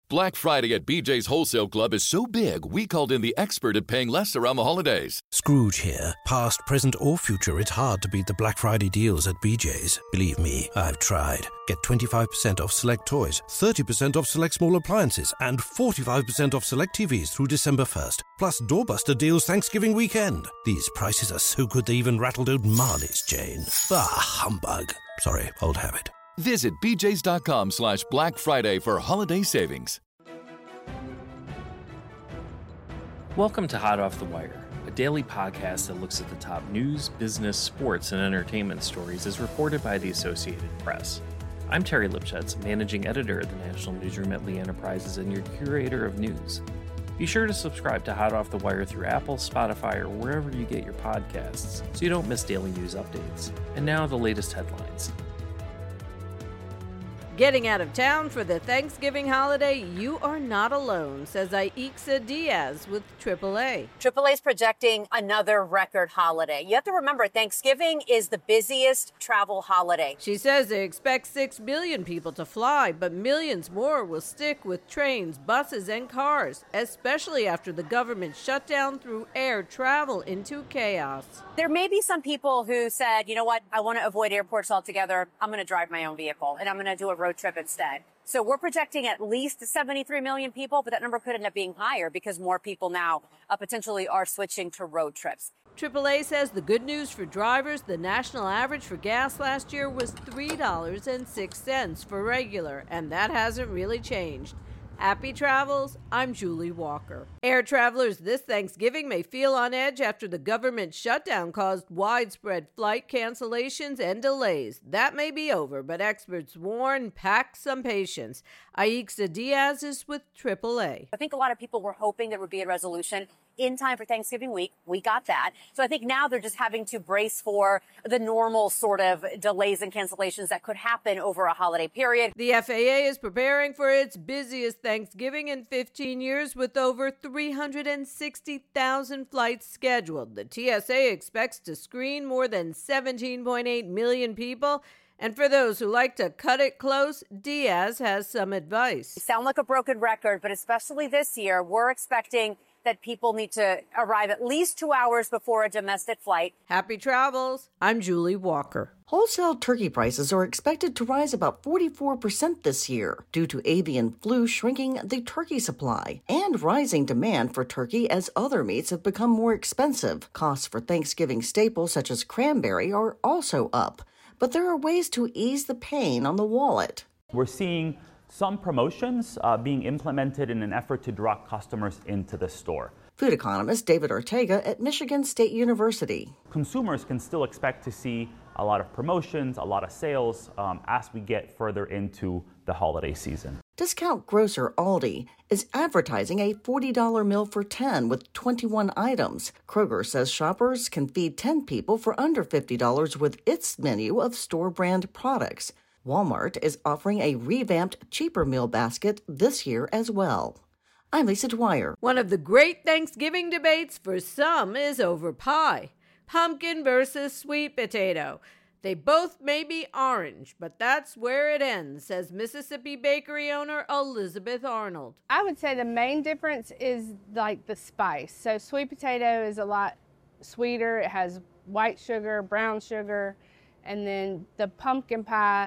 Black Friday at BJ's Wholesale Club is so big, we called in the expert at paying less around the holidays. Scrooge here. Past, present, or future, it's hard to beat the Black Friday deals at BJ's. Believe me, I've tried. Get 25% off select toys, 30% off select small appliances, and 45% off select TVs through December 1st. Plus doorbuster deals Thanksgiving weekend. These prices are so good they even rattled old Marley's chain. Bah, humbug. Sorry, old habit. Visit bjs.com/Black Friday for holiday savings. Welcome to Hot Off the Wire, a daily podcast that looks at the top news, business, sports, and entertainment stories as reported by the Associated Press. I'm Terry Lipschutz, managing editor at the National Newsroom at Lee Enterprises and your curator of news. Be sure to subscribe to Hot Off the Wire through Apple, Spotify, or wherever you get your podcasts so you don't miss daily news updates. And now the latest headlines. Getting out of town for the Thanksgiving holiday, you are not alone, says Aixa Diaz with AAA. AAA is projecting another record holiday. You have to remember, Thanksgiving is the busiest travel holiday. She says they expect 6 million people to fly, but millions more will stick with trains, buses, and cars, especially after the government shutdown threw air travel into chaos. There may be some people who said, you know what, I want to avoid airports altogether. I'm going to drive my own vehicle, and I'm going to do a road trip instead. So we're projecting at least 73 million people, but that number could end up being higher because more people now potentially are switching to road trips. AAA says the good news for drivers, the national average for gas last year was $3.06 for regular, and that hasn't really changed. Happy travels, I'm Julie Walker. Air travelers this Thanksgiving may feel on edge after the government shutdown caused widespread flight cancellations and delays. That may be over, but experts warn pack some patience. Aixa Diaz is with AAA. I think a lot of people were hoping there would be a resolution in time for Thanksgiving week. We got that. So I think now they're just having to brace for the normal sort of delays and cancellations that could happen over a holiday period. The FAA is preparing for its busiest Thanksgiving in 15 years with over 360,000 flights scheduled. The TSA expects to screen more than 17.8 million people. And for those who like to cut it close, Diaz has some advice. You sound like a broken record, but especially this year, we're expecting that people need to arrive at least 2 hours before a domestic flight. Happy travels. I'm Julie Walker. Wholesale turkey prices are expected to rise about 44% this year due to avian flu shrinking the turkey supply and rising demand for turkey as other meats have become more expensive. Costs for Thanksgiving staples such as cranberry are also up, but there are ways to ease the pain on the wallet. We're seeing some promotions being implemented in an effort to draw customers into the store. Food economist David Ortega at Michigan State University. Consumers can still expect to see a lot of promotions, a lot of sales as we get further into the holiday season. Discount grocer Aldi is advertising a $40 meal for 10 with 21 items. Kroger says shoppers can feed 10 people for under $50 with its menu of store brand products. Walmart is offering a revamped, cheaper meal basket this year as well. I'm Lisa Dwyer. One of the great Thanksgiving debates for some is over pie. Pumpkin versus sweet potato. They both may be orange, but that's where it ends, says Mississippi bakery owner Elizabeth Arnold. I would say the main difference is like the spice. So sweet potato is a lot sweeter. It has white sugar, brown sugar, and then the pumpkin pie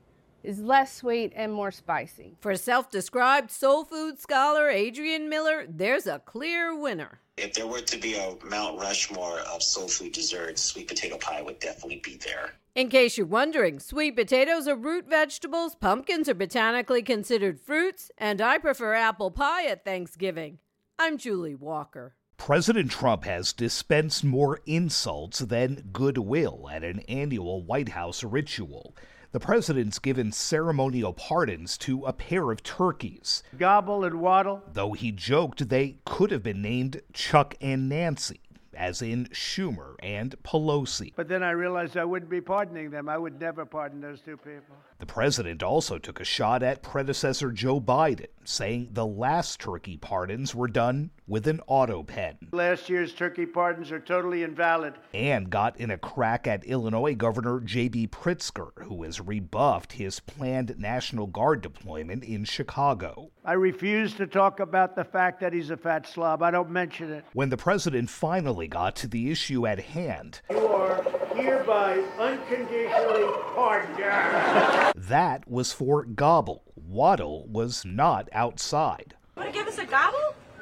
is less sweet and more spicy. For self-described soul food scholar Adrian Miller, there's a clear winner. If there were to be a Mount Rushmore of soul food desserts, sweet potato pie would definitely be there. In case you're wondering, sweet potatoes are root vegetables, pumpkins are botanically considered fruits, and I prefer apple pie at Thanksgiving. I'm Julie Walker. President Trump has dispensed more insults than goodwill at an annual White House ritual. The president's given ceremonial pardons to a pair of turkeys. Gobble and waddle. Though he joked they could have been named Chuck and Nancy, as in Schumer and Pelosi. But then I realized I wouldn't be pardoning them. I would never pardon those two people. The president also took a shot at predecessor Joe Biden, saying the last turkey pardons were done with an auto pen. Last year's turkey pardons are totally invalid. And got in a crack at Illinois Governor J.B. Pritzker, who has rebuffed his planned National Guard deployment in Chicago. I refuse to talk about the fact that he's a fat slob. I don't mention it. When the president finally got to the issue at hand, you are hereby unconditionally pardoned. That was for Gobble. Waddle was not outside. Want to give us a gobble?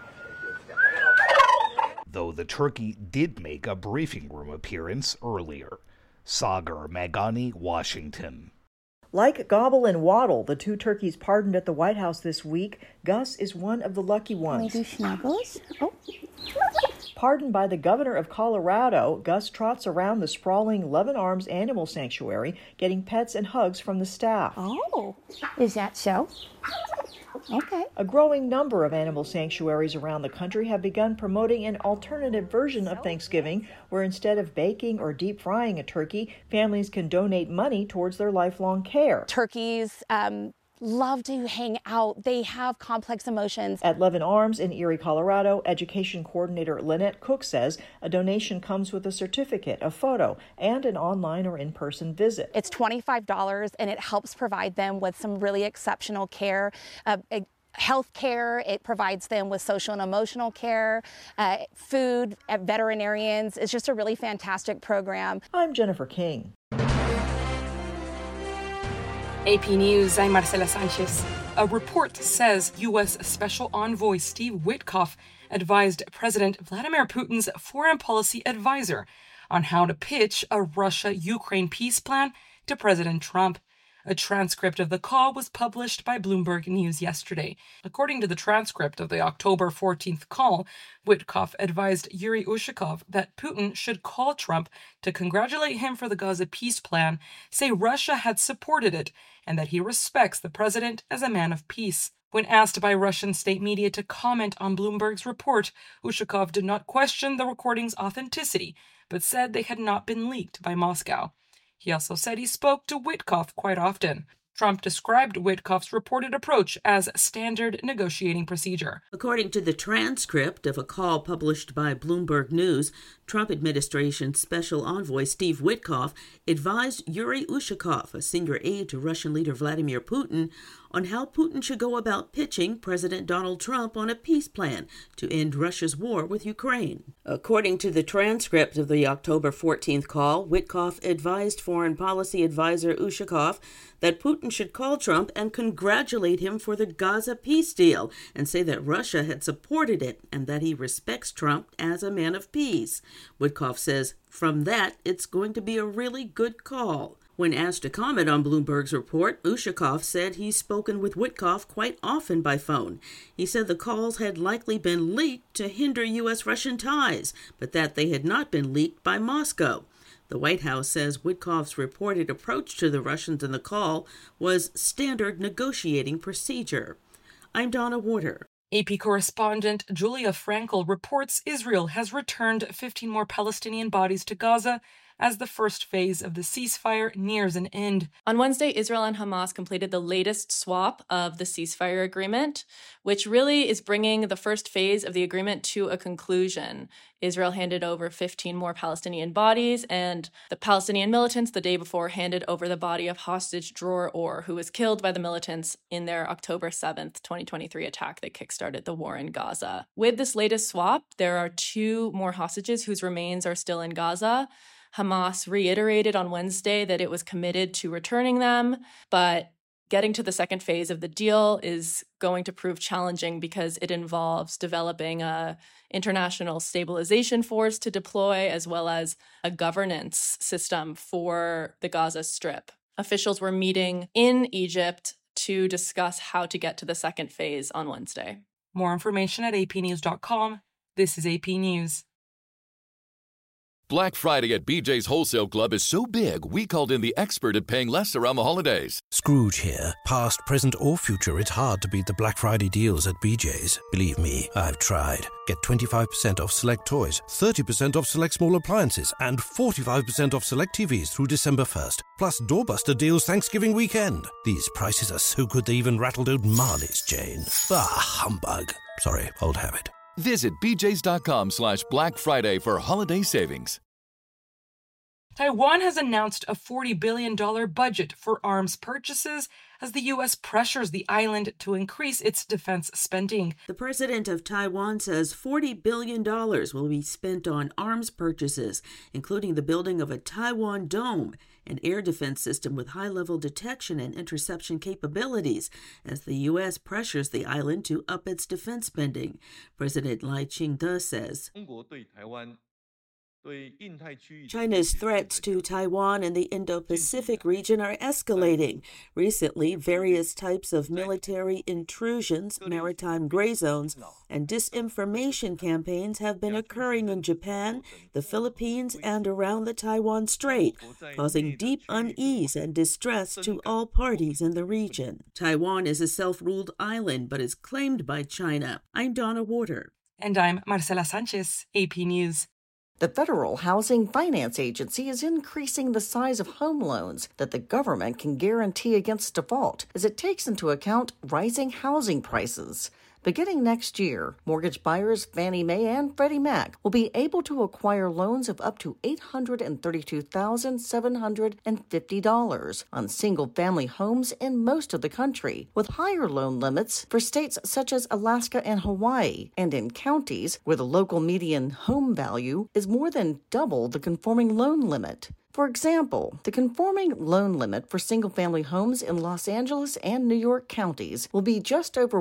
Though the turkey did make a briefing room appearance earlier. Sagar Magani, Washington. Like Gobble and Waddle, the two turkeys pardoned at the White House this week, Gus is one of the lucky ones. Can we do snuggles? Oh. Pardoned by the governor of Colorado, Gus trots around the sprawling Loving Arms Animal Sanctuary, getting pets and hugs from the staff. Oh, is that so? Okay. A growing number of animal sanctuaries around the country have begun promoting an alternative version of Thanksgiving, where instead of baking or deep frying a turkey, families can donate money towards their lifelong care. Turkeys love to hang out. They have complex emotions. At Loving Arms in Erie, Colorado, education coordinator Lynette Cook says a donation comes with a certificate, a photo, and an online or in-person visit. It's $25, and it helps provide them with some really exceptional care. Health care, it provides them with social and emotional care, food, veterinarians. It's just a really fantastic program. I'm Jennifer King. AP News, I'm Marcela Sanchez. A report says U.S. Special Envoy Steve Witkoff advised President Vladimir Putin's foreign policy advisor on how to pitch a Russia-Ukraine peace plan to President Trump. A transcript of the call was published by Bloomberg News yesterday. According to the transcript of the October 14th call, Witkoff advised Yuri Ushakov that Putin should call Trump to congratulate him for the Gaza peace plan, say Russia had supported it, and that he respects the president as a man of peace. When asked by Russian state media to comment on Bloomberg's report, Ushakov did not question the recording's authenticity, but said they had not been leaked by Moscow. He also said he spoke to Witkoff quite often. Trump described Witkoff's reported approach as standard negotiating procedure. According to the transcript of a call published by Bloomberg News, Trump administration special envoy Steve Witkoff advised Yuri Ushakov, a senior aide to Russian leader Vladimir Putin, on how Putin should go about pitching President Donald Trump on a peace plan to end Russia's war with Ukraine. According to the transcript of the October 14th call, Witkoff advised foreign policy advisor Ushakov that Putin should call Trump and congratulate him for the Gaza peace deal and say that Russia had supported it and that he respects Trump as a man of peace. Witkoff says, from that, it's going to be a really good call. When asked to comment on Bloomberg's report, Ushakov said he's spoken with Witkoff quite often by phone. He said the calls had likely been leaked to hinder U.S.-Russian ties, but that they had not been leaked by Moscow. The White House says Witkoff's reported approach to the Russians in the call was standard negotiating procedure. I'm Donna Warder. AP correspondent Julia Frankel reports Israel has returned 15 more Palestinian bodies to Gaza as the first phase of the ceasefire nears an end. On Wednesday, Israel and Hamas completed the latest swap of the ceasefire agreement, which really is bringing the first phase of the agreement to a conclusion. Israel handed over 15 more Palestinian bodies, and the Palestinian militants the day before handed over the body of hostage Dror Or, who was killed by the militants in their October 7th, 2023 attack that kickstarted the war in Gaza. With this latest swap, there are 2 more hostages whose remains are still in Gaza. Hamas reiterated on Wednesday that it was committed to returning them, but getting to the second phase of the deal is going to prove challenging because it involves developing an international stabilization force to deploy, as well as a governance system for the Gaza Strip. Officials were meeting in Egypt to discuss how to get to the second phase on Wednesday. More information at apnews.com. This is AP News. Black Friday at BJ's Wholesale Club is so big, we called in the expert at paying less around the holidays. Scrooge here. Past, present, or future, it's hard to beat the Black Friday deals at BJ's. Believe me, I've tried. Get 25% off select toys, 30% off select small appliances, and 45% off select TVs through December 1st. Plus doorbuster deals Thanksgiving weekend. These prices are so good they even rattled out Marley's chain. Bah, humbug. Sorry, old habit. Visit bjs.com/Black Friday for holiday savings. Taiwan has announced a $40 billion budget for arms purchases as the U.S. pressures the island to increase its defense spending. The president of Taiwan says $40 billion will be spent on arms purchases, including the building of a Taiwan Dome, an air defense system with high-level detection and interception capabilities, as the U.S. pressures the island to up its defense spending. President Lai Ching-te says China's threats to Taiwan and the Indo-Pacific region are escalating. Recently, various types of military intrusions, maritime gray zones, and disinformation campaigns have been occurring in Japan, the Philippines, and around the Taiwan Strait, causing deep unease and distress to all parties in the region. Taiwan is a self-ruled island, but is claimed by China. I'm Donna Warder. And I'm Marcela Sanchez, AP News. The Federal Housing Finance Agency is increasing the size of home loans that the government can guarantee against default as it takes into account rising housing prices. Beginning next year, mortgage buyers Fannie Mae and Freddie Mac will be able to acquire loans of up to $832,750 on single-family homes in most of the country, with higher loan limits for states such as Alaska and Hawaii, and in counties where the local median home value is more than double the conforming loan limit. For example, the conforming loan limit for single-family homes in Los Angeles and New York counties will be just over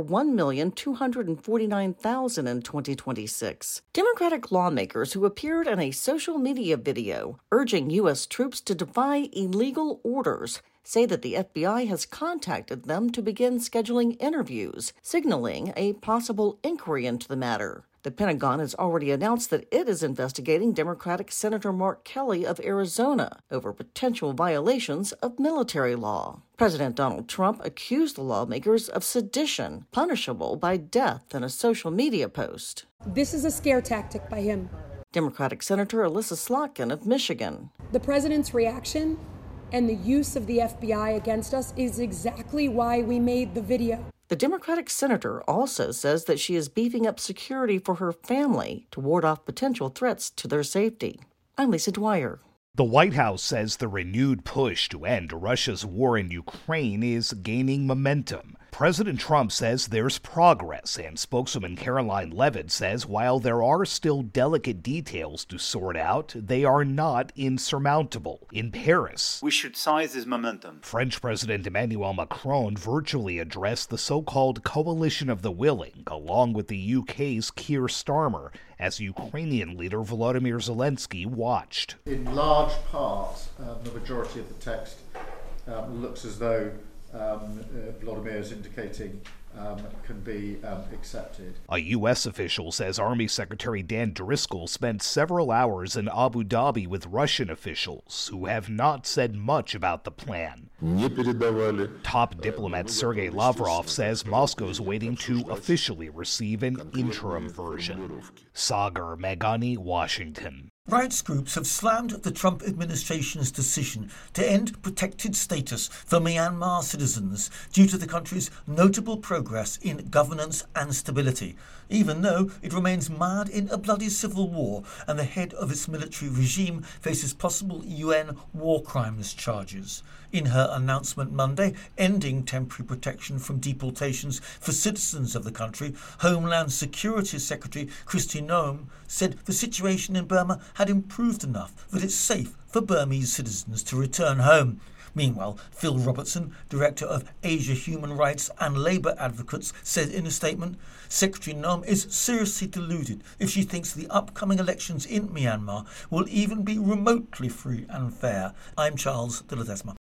$1,249,000 in 2026. Democratic lawmakers who appeared in a social media video urging U.S. troops to defy illegal orders say that the FBI has contacted them to begin scheduling interviews, signaling a possible inquiry into the matter. The Pentagon has already announced that it is investigating Democratic Senator Mark Kelly of Arizona over potential violations of military law. President Donald Trump accused the lawmakers of sedition, punishable by death in a social media post. This is a scare tactic by him. Democratic Senator Alyssa Slotkin of Michigan. The president's reaction and the use of the FBI against us is exactly why we made the video. The Democratic senator also says that she is beefing up security for her family to ward off potential threats to their safety. I'm Lisa Dwyer. The White House says the renewed push to end Russia's war in Ukraine is gaining momentum. President Trump says there's progress, and spokeswoman Caroline Levitt says while there are still delicate details to sort out, they are not insurmountable. In Paris, we should seize this momentum. French President Emmanuel Macron virtually addressed the so-called Coalition of the Willing, along with the UK's Keir Starmer, as Ukrainian leader Volodymyr Zelensky watched. In large part, the majority of the text looks as though Volodymyr is indicating can be accepted. A U.S. official says Army Secretary Dan Driscoll spent several hours in Abu Dhabi with Russian officials who have not said much about the plan. Top diplomat Sergei Lavrov says Moscow's waiting to officially receive an interim version. Sagar Meghani, Washington. Rights groups have slammed the Trump administration's decision to end protected status for Myanmar citizens due to the country's notable progress in governance and stability, even though it remains mired in a bloody civil war and the head of its military regime faces possible UN war crimes charges. In her announcement Monday, ending temporary protection from deportations for citizens of the country, Homeland Security Secretary Kristi Noem said the situation in Burma had improved enough that it's safe for Burmese citizens to return home. Meanwhile, Phil Robertson, Director of Asia Human Rights and Labour Advocates, said in a statement, Secretary Noem is seriously deluded if she thinks the upcoming elections in Myanmar will even be remotely free and fair. I'm Charles de Ledesma.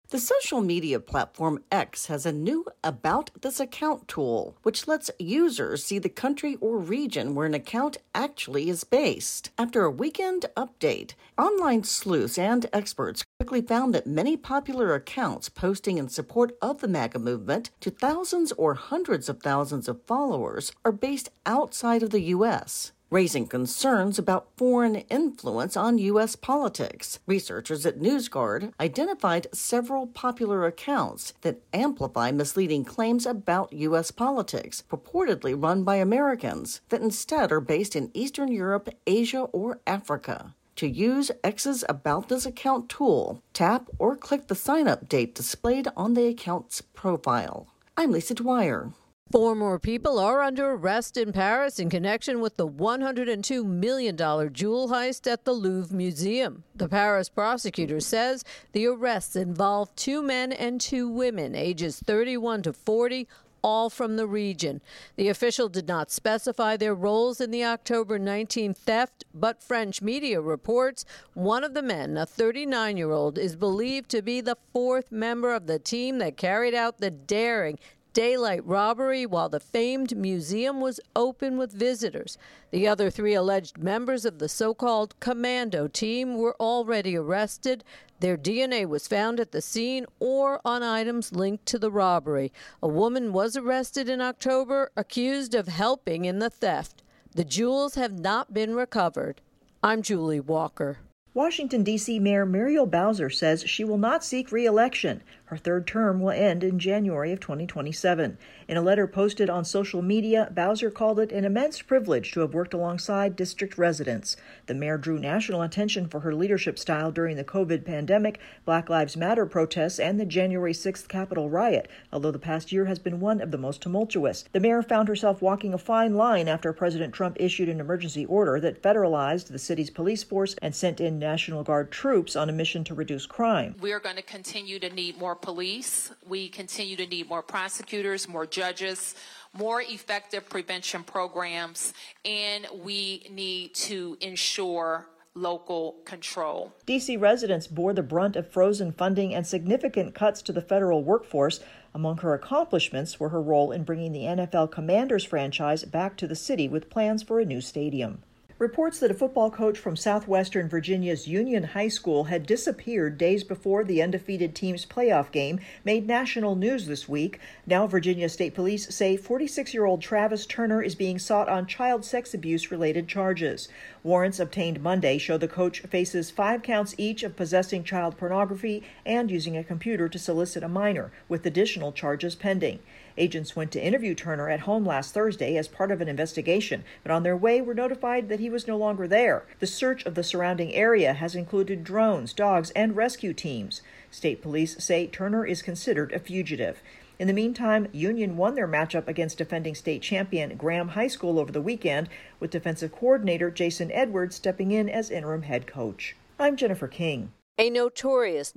The social media platform X has a new About This Account tool, which lets users see the country or region where an account actually is based. After a weekend update, online sleuths and experts quickly found that many popular accounts posting in support of the MAGA movement to thousands or hundreds of thousands of followers are based outside of the U.S., raising concerns about foreign influence on U.S. politics. Researchers at NewsGuard identified several popular accounts that amplify misleading claims about U.S. politics, purportedly run by Americans, that instead are based in Eastern Europe, Asia, or Africa. To use X's About This Account tool, tap or click the sign-up date displayed on the account's profile. I'm Lisa Dwyer. 4 more people are under arrest in Paris in connection with the $102 million jewel heist at the Louvre Museum. The Paris prosecutor says the arrests involve 2 men and 2 women, ages 31 to 40, all from the region. The official did not specify their roles in the October 19 theft, but French media reports one of the men, a 39-year-old, is believed to be the 4th member of the team that carried out the daring daylight robbery while the famed museum was open with visitors. The other 3 alleged members of the so-called commando team were already arrested. Their DNA was found at the scene or on items linked to the robbery. A woman was arrested in October, accused of helping in the theft. The jewels have not been recovered. I'm Julie Walker. Washington, D.C. Mayor Muriel Bowser says she will not seek re-election. Her 3rd term will end in January of 2027. In a letter posted on social media, Bowser called it an immense privilege to have worked alongside district residents. The mayor drew national attention for her leadership style during the COVID pandemic, Black Lives Matter protests, and the January 6th Capitol riot, although the past year has been one of the most tumultuous. The mayor found herself walking a fine line after President Trump issued an emergency order that federalized the city's police force and sent in National Guard troops on a mission to reduce crime. We're going to continue to need more police. We continue to need more prosecutors, more judges, more effective prevention programs, and we need to ensure local control. D.C. residents bore the brunt of frozen funding and significant cuts to the federal workforce. Among her accomplishments were her role in bringing the NFL Commanders franchise back to the city with plans for a new stadium. Reports that a football coach from southwestern Virginia's Union High School had disappeared days before the undefeated team's playoff game made national news this week. Now Virginia State Police say 46-year-old Travis Turner is being sought on child sex abuse-related charges. Warrants obtained Monday show the coach faces 5 counts each of possessing child pornography and using a computer to solicit a minor, with additional charges pending. Agents went to interview Turner at home last Thursday as part of an investigation, but on their way were notified that he was no longer there. The search of the surrounding area has included drones, dogs, and rescue teams. State police say Turner is considered a fugitive. In the meantime, Union won their matchup against defending state champion Graham High School over the weekend, with defensive coordinator Jason Edwards stepping in as interim head coach. I'm Jennifer King. A notorious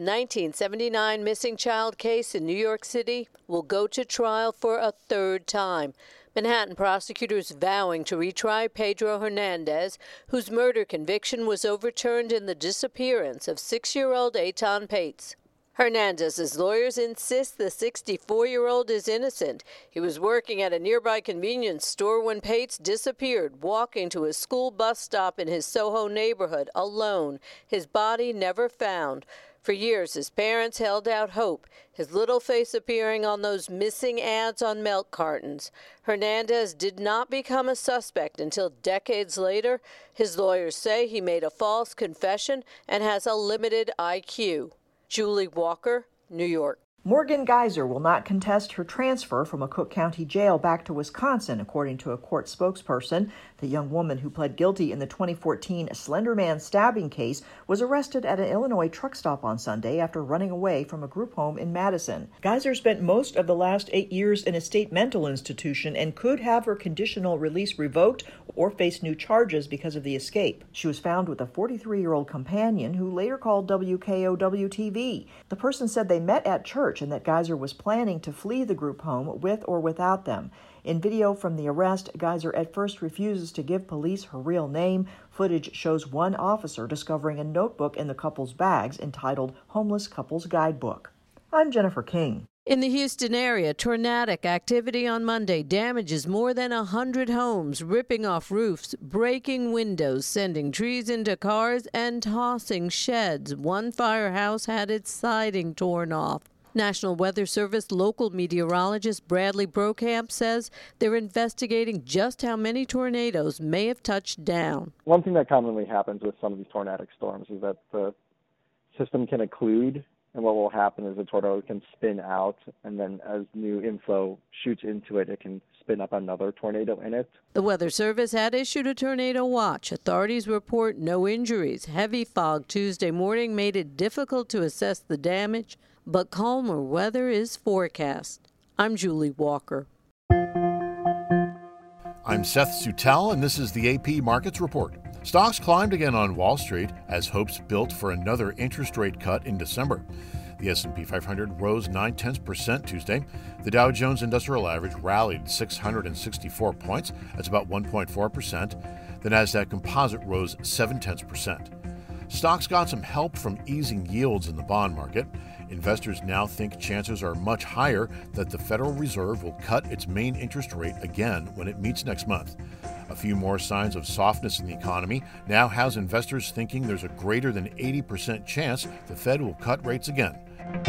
1979 missing child case in New York City will go to trial for a 3rd time. Manhattan prosecutors vowing to retry Pedro Hernandez, whose murder conviction was overturned in the disappearance of 6-year-old Eitan Pates. Hernandez's lawyers insist the 64-year-old is innocent. He was working at a nearby convenience store when Pates disappeared, walking to a school bus stop in his Soho neighborhood alone, his body never found. For years, his parents held out hope, his little face appearing on those missing ads on milk cartons. Hernandez did not become a suspect until decades later. His lawyers say he made a false confession and has a limited IQ. Julie Walker, New York. Morgan Geyser will not contest her transfer from a Cook County jail back to Wisconsin, according to a court spokesperson. The young woman who pled guilty in the 2014 Slender Man stabbing case was arrested at an Illinois truck stop on Sunday after running away from a group home in Madison. Geyser spent most of the last 8 years in a state mental institution and could have her conditional release revoked or face new charges because of the escape. She was found with a 43-year-old companion who later called WKOW-TV. The person said they met at church and that Geyser was planning to flee the group home with or without them. In video from the arrest, Geyser at first refuses to give police her real name. Footage shows one officer discovering a notebook in the couple's bags entitled Homeless Couple's Guidebook. I'm Jennifer King. In the Houston area, tornadic activity on Monday damages more than 100 homes, ripping off roofs, breaking windows, sending trees into cars, and tossing sheds. One firehouse had its siding torn off. National Weather Service local meteorologist Bradley Brokamp says they're investigating just how many tornadoes may have touched down. One thing that commonly happens with some of these tornadic storms is that the system can occlude, and what will happen is the tornado can spin out, and then as new inflow shoots into it, it can spin up another tornado in it. The Weather Service had issued a tornado watch. Authorities report no injuries. Heavy fog Tuesday morning made it difficult to assess the damage, but calmer weather is forecast. I'm Julie Walker. I'm Seth Sutel, and this is the AP Markets Report. Stocks climbed again on Wall Street as hopes built for another interest rate cut in December. The S&P 500 rose 0.9% Tuesday. The Dow Jones Industrial Average rallied 664 points. That's about 1.4%. The Nasdaq Composite rose 0.7%. Stocks got some help from easing yields in the bond market. Investors now think chances are much higher that the Federal Reserve will cut its main interest rate again when it meets next month. A few more signs of softness in the economy now has investors thinking there's a greater than 80% chance the Fed will cut rates again.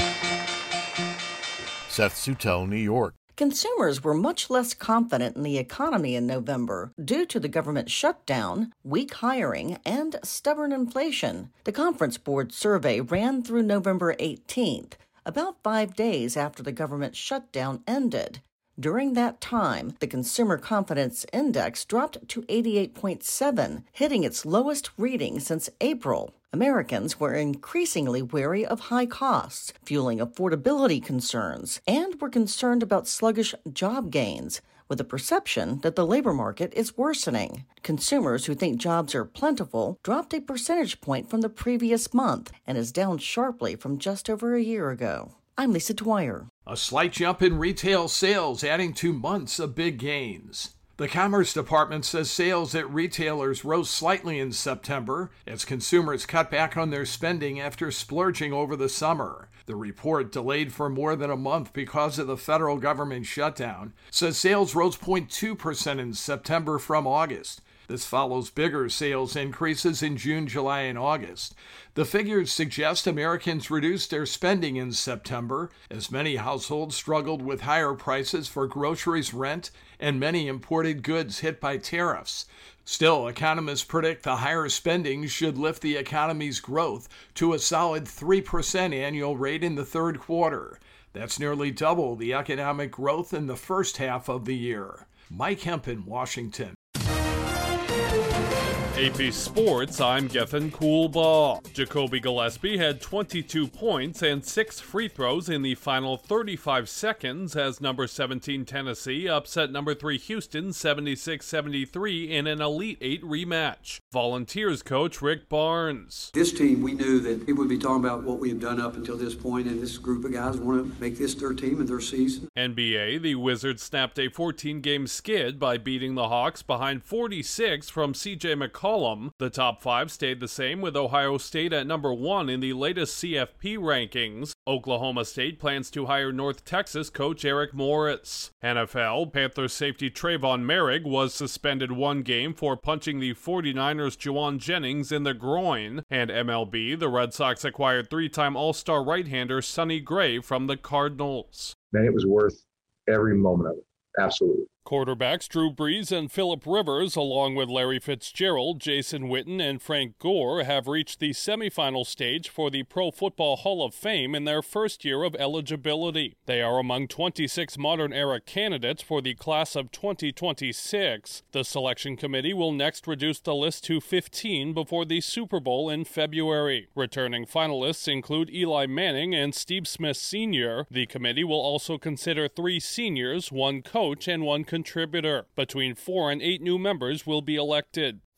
Seth Sutel, New York. Consumers were much less confident in the economy in November due to the government shutdown, weak hiring, and stubborn inflation. The Conference Board survey ran through November 18th, about 5 days after the government shutdown ended. During that time, the Consumer Confidence Index dropped to 88.7, hitting its lowest reading since April. Americans were increasingly wary of high costs, fueling affordability concerns, and were concerned about sluggish job gains, with a perception that the labor market is worsening. Consumers who think jobs are plentiful dropped a percentage point from the previous month and is down sharply from just over a year ago. I'm Lisa Dwyer. A slight jump in retail sales, adding 2 months of big gains. The Commerce Department says sales at retailers rose slightly in September as consumers cut back on their spending after splurging over the summer. The report, delayed for more than a month because of the federal government shutdown, says sales rose 0.2% in September from August. This follows bigger sales increases in June, July, and August. The figures suggest Americans reduced their spending in September as many households struggled with higher prices for groceries, rent, and many imported goods hit by tariffs. Still, economists predict the higher spending should lift the economy's growth to a solid 3% annual rate in the third quarter. That's nearly double the economic growth in the first half of the year. Mike Hempen, Washington. AP Sports, I'm Gethin Coolbaugh. Jacoby Gillespie had 22 points and 6 free throws in the final 35 seconds as number 17 Tennessee upset number 3 Houston 76-73 in an Elite 8 rematch. Volunteers coach Rick Barnes. This team, we knew that people would be talking about what we have done up until this point, and this group of guys want to make this their team and their season. NBA, the Wizards snapped a 14-game skid by beating the Hawks behind 46 from C.J. McCollum. The top 5 stayed the same, with Ohio State at number 1 in the latest CFP rankings. Oklahoma State plans to hire North Texas coach Eric Morris. NFL, Panthers safety Trayvon Merrick was suspended 1 game for punching the 49ers' Juwan Jennings in the groin. And MLB, the Red Sox acquired 3-time All-Star right-hander Sonny Gray from the Cardinals. Man, it was worth every moment of it. Absolutely. Quarterbacks Drew Brees and Phillip Rivers, along with Larry Fitzgerald, Jason Witten, and Frank Gore, have reached the semifinal stage for the Pro Football Hall of Fame in their first year of eligibility. They are among 26 modern-era candidates for the class of 2026. The selection committee will next reduce the list to 15 before the Super Bowl in February. Returning finalists include Eli Manning and Steve Smith Sr. The committee will also consider 3 seniors, 1 coach, and 1 contributor. Between 4 and 8 new members will be elected.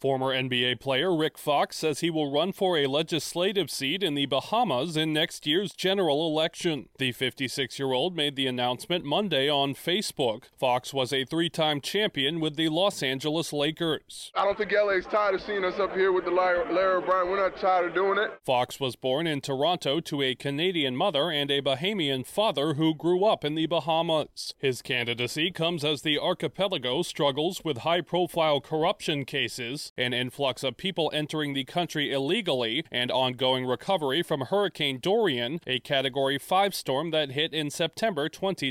Former NBA player Rick Fox says he will run for a legislative seat in the Bahamas in next year's general election. The 56-year-old made the announcement Monday on Facebook. Fox was a three-time champion with the Los Angeles Lakers. I don't think LA's tired of seeing us up here with the Larry O'Brien. We're not tired of doing it. Fox was born in Toronto to a Canadian mother and a Bahamian father who grew up in the Bahamas. His candidacy comes as the archipelago struggles with high-profile corruption cases, an influx of people entering the country illegally, and ongoing recovery from Hurricane Dorian, a Category 5 storm that hit in September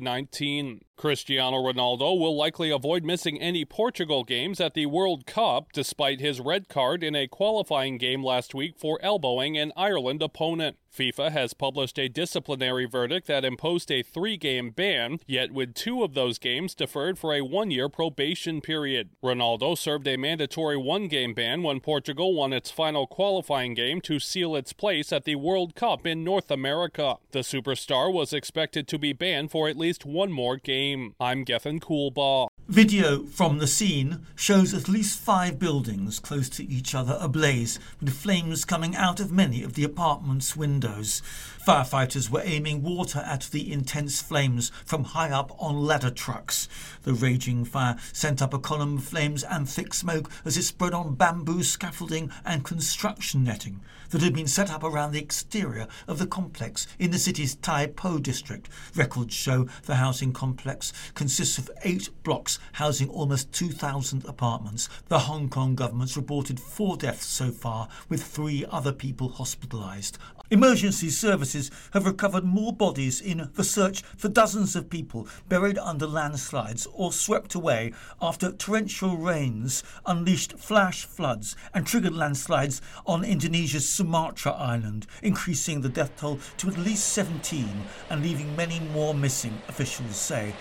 2019. Cristiano Ronaldo will likely avoid missing any Portugal games at the World Cup, despite his red card in a qualifying game last week for elbowing an Ireland opponent. FIFA has published a disciplinary verdict that imposed a 3-game ban, yet with 2 of those games deferred for a 1-year probation period. Ronaldo served a mandatory 1-game ban when Portugal won its final qualifying game to seal its place at the World Cup in North America. The superstar was expected to be banned for at least 1 more game. I'm Gethin Coolbaugh. Video from the scene shows at least 5 buildings close to each other ablaze, with flames coming out of many of the apartments' windows. Firefighters were aiming water at the intense flames from high up on ladder trucks. The raging fire sent up a column of flames and thick smoke as it spread on bamboo scaffolding and construction netting that had been set up around the exterior of the complex in the city's Tai Po district. Records show the housing complex consists of 8 blocks housing almost 2,000 apartments. The Hong Kong government's reported 4 deaths so far, with 3 other people hospitalised. Emergency services have recovered more bodies in the search for dozens of people buried under landslides or swept away after torrential rains unleashed flash floods and triggered landslides on Indonesia's Sumatra island, increasing the death toll to at least 17 and leaving many more missing, officials say.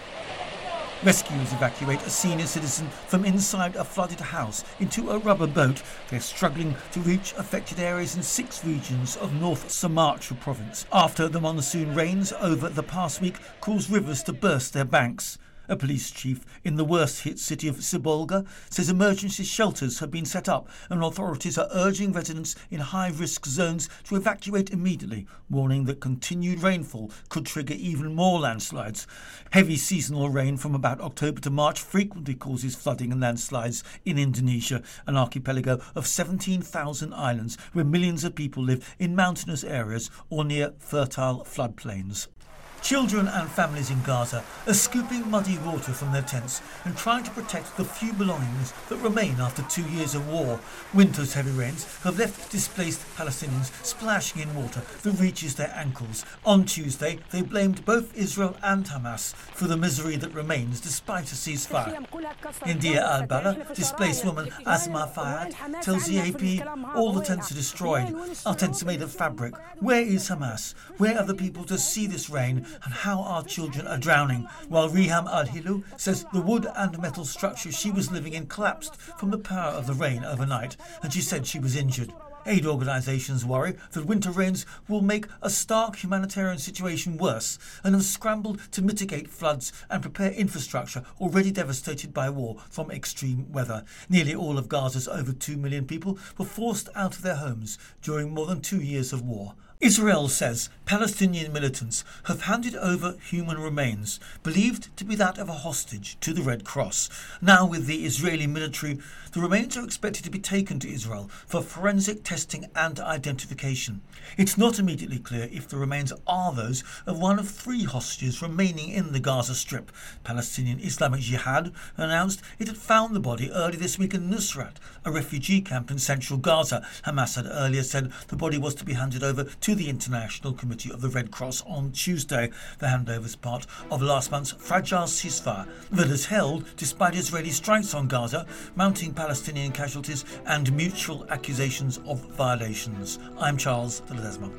Rescuers evacuate a senior citizen from inside a flooded house into a rubber boat. They're struggling to reach affected areas in 6 regions of North Sumatra province after the monsoon rains over the past week caused rivers to burst their banks. A police chief in the worst-hit city of Sibolga says emergency shelters have been set up and authorities are urging residents in high-risk zones to evacuate immediately, warning that continued rainfall could trigger even more landslides. Heavy seasonal rain from about October to March frequently causes flooding and landslides in Indonesia, an archipelago of 17,000 islands where millions of people live in mountainous areas or near fertile floodplains. Children and families in Gaza are scooping muddy water from their tents and trying to protect the few belongings that remain after 2 years of war. Winter's heavy rains have left displaced Palestinians splashing in water that reaches their ankles. On Tuesday, they blamed both Israel and Hamas for the misery that remains despite a ceasefire. In Deir al-Balah, displaced woman Asma Fayad tells the AP, "All the tents are destroyed. Our tents are made of fabric. Where is Hamas? Where are the people to see this rain? And how our children are drowning," while Riham al-Hilu says the wood and metal structure she was living in collapsed from the power of the rain overnight, and she said she was injured. Aid organisations worry that winter rains will make a stark humanitarian situation worse and have scrambled to mitigate floods and prepare infrastructure already devastated by war from extreme weather. Nearly all of Gaza's over 2 million people were forced out of their homes during more than 2 years of war. Israel says Palestinian militants have handed over human remains, believed to be that of a hostage, to the Red Cross. Now, with the Israeli military, the remains are expected to be taken to Israel for forensic testing and identification. It's not immediately clear if the remains are those of one of 3 hostages remaining in the Gaza Strip. Palestinian Islamic Jihad announced it had found the body early this week in Nusrat, a refugee camp in central Gaza. Hamas had earlier said the body was to be handed over to the International Committee of the Red Cross on Tuesday. The handover is part of last month's fragile ceasefire that has held despite Israeli strikes on Gaza, mounting Palestinian casualties and mutual accusations of violations. I'm Charles de Ledesma.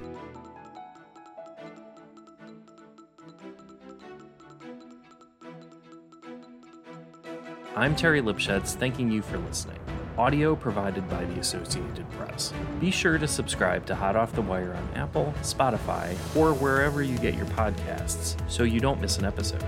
I'm Terry Lipschutz, thanking you for listening. Audio provided by the Associated Press. Be sure to subscribe to Hot Off the Wire on Apple, Spotify, or wherever you get your podcasts so you don't miss an episode.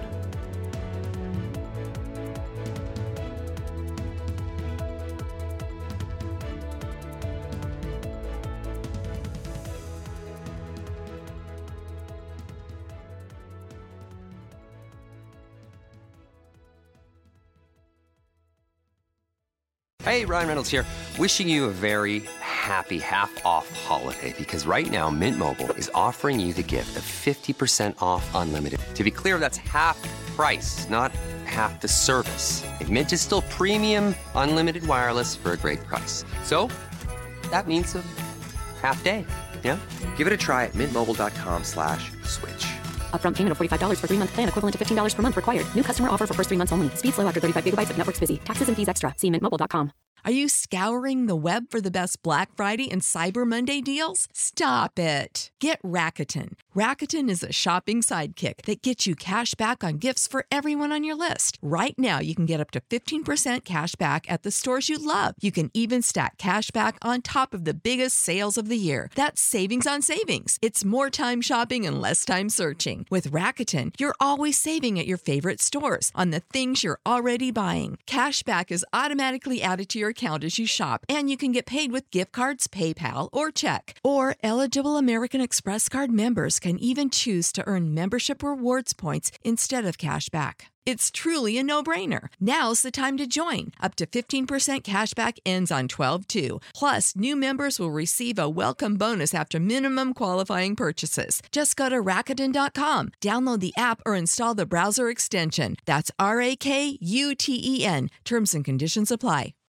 Hey, Ryan Reynolds here. Wishing you a very happy half-off holiday because right now Mint Mobile is offering you the gift of 50% off unlimited. To be clear, that's half price, not half the service. And Mint is still premium unlimited wireless for a great price. So that means a half day. Yeah? Give it a try at mintmobile.com/switch. Upfront payment of $45 for 3-month plan, equivalent to $15 per month required. New customer offer for first 3 months only. Speed slow after 35 gigabytes if network's busy. Taxes and fees extra. See mintmobile.com. Are you scouring the web for the best Black Friday and Cyber Monday deals? Stop it. Get Rakuten. Rakuten is a shopping sidekick that gets you cash back on gifts for everyone on your list. Right now, you can get up to 15% cash back at the stores you love. You can even stack cash back on top of the biggest sales of the year. That's savings on savings. It's more time shopping and less time searching. With Rakuten, you're always saving at your favorite stores on the things you're already buying. Cash back is automatically added to your account as you shop, and you can get paid with gift cards, PayPal, or check. Or eligible American Express card members can even choose to earn membership rewards points instead of cash back. It's truly a no-brainer. Now's the time to join. Up to 15% cash back ends on 12/2. Plus, new members will receive a welcome bonus after minimum qualifying purchases. Just go to Rakuten.com, download the app, or install the browser extension. That's RAKUTEN. Terms and conditions apply.